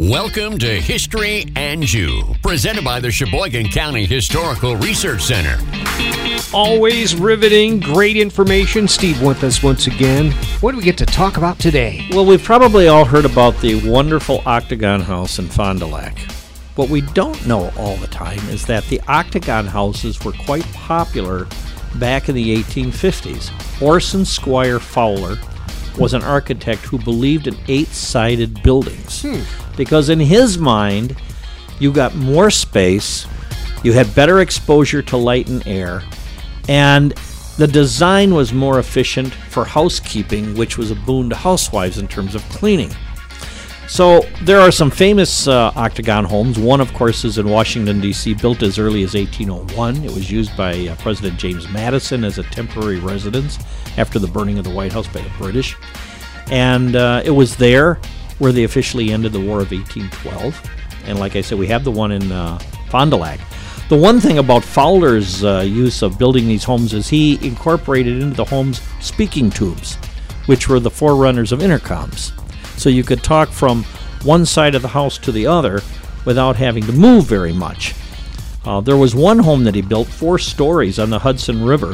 Welcome to History and You, presented by the Sheboygan County Historical Research Center. Always riveting, great information. Steve with us once again. What do we get to talk about today? Well, we've probably all heard about the wonderful Octagon House in Fond du Lac. What we don't know all the time is that the Octagon houses were quite popular back in the 1850s. Orson Squire Fowler was an architect who believed in 8-sided buildings. Because in his mind, you got more space, you had better exposure to light and air, and the design was more efficient for housekeeping, which was a boon to housewives in terms of cleaning. So there are some famous Octagon homes. One, of course, is in Washington, D.C., built as early as 1801. It was used by President James Madison as a temporary residence after the burning of the White House by the British. And it was there where they officially ended the War of 1812. And like I said, we have the one in Fond du Lac. The one thing about Fowler's use of building these homes is he incorporated into the homes speaking tubes, which were the forerunners of intercoms. So you could talk from one side of the house to the other without having to move very much. There was one home that he built, 4 stories on the Hudson River,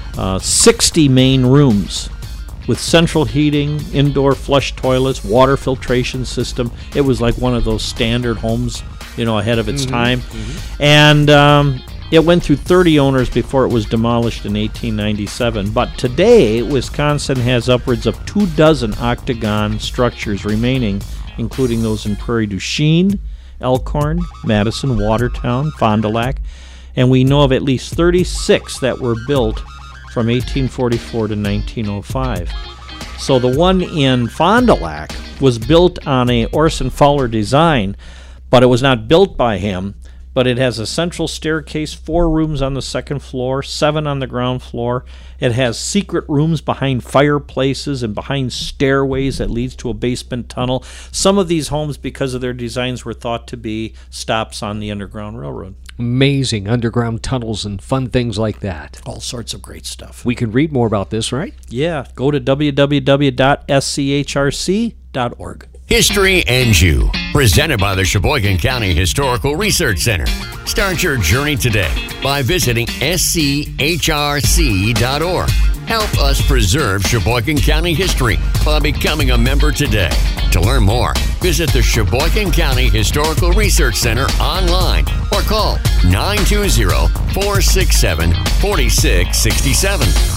60 main rooms with central heating, indoor flush toilets, water filtration system. It was like one of those standard homes, ahead of its time. And it went through 30 owners before it was demolished in 1897. But today, Wisconsin has upwards of 24 Octagon structures remaining, including those in Prairie du Chien, Elkhorn, Madison, Watertown, Fond du Lac. And we know of at least 36 that were built from 1844 to 1905. So the one in Fond du Lac was built on a Orson Fowler design, but it was not built by him. But it has a central staircase, 4 rooms on the second floor, 7 on the ground floor. It has secret rooms behind fireplaces and behind stairways that leads to a basement tunnel. Some of these homes, because of their designs, were thought to be stops on the Underground Railroad. Amazing underground tunnels and fun things like that. All sorts of great stuff. We can read more about this, right? Yeah, go to www.schrc.org. History and You, presented by the Sheboygan County Historical Research Center. Start your journey today by visiting schrc.org. Help us preserve Sheboygan County history by becoming a member today. To learn more, visit the Sheboygan County Historical Research Center online or call 920-467-4667.